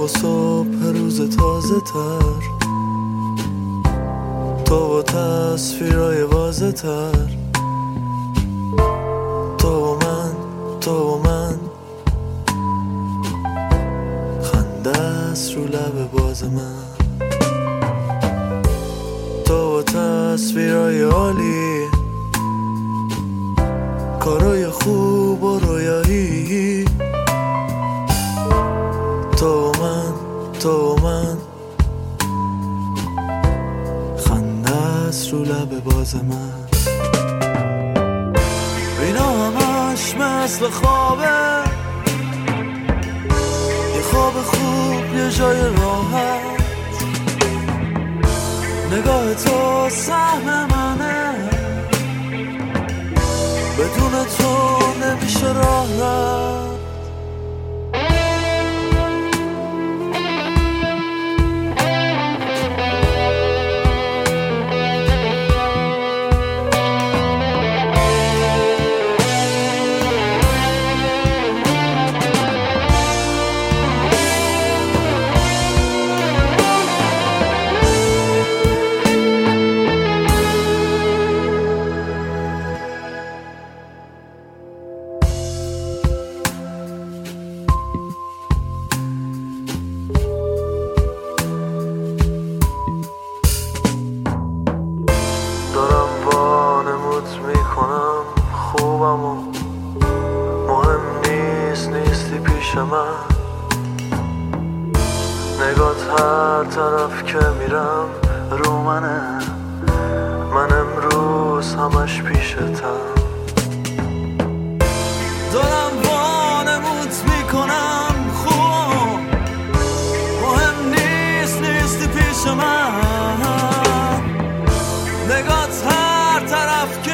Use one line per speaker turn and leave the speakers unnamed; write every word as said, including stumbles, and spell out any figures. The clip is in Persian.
و صبح روز تازه تر، تو و تصویرهای واضح تر، تو و من، تو و من، خنده است رو لب باز من، تو و تصویرهای عالی، کارای خوب و رویایی، تو و من، تو و من، خنده است رو لب باز من. اینا همش مثل خوابه، یه خواب خوب یه جای راحت، نگاه تو سهم منه، بدون تو نمیشه راه رفت. خوبم و مهم نیست نیستی پیش من، نگات هر طرف که میرم رو منه، من امروز همش پیشتم، دارم وانموت میکنم خوب، مهم نیست نیستی پیش من، نگات هر طرف که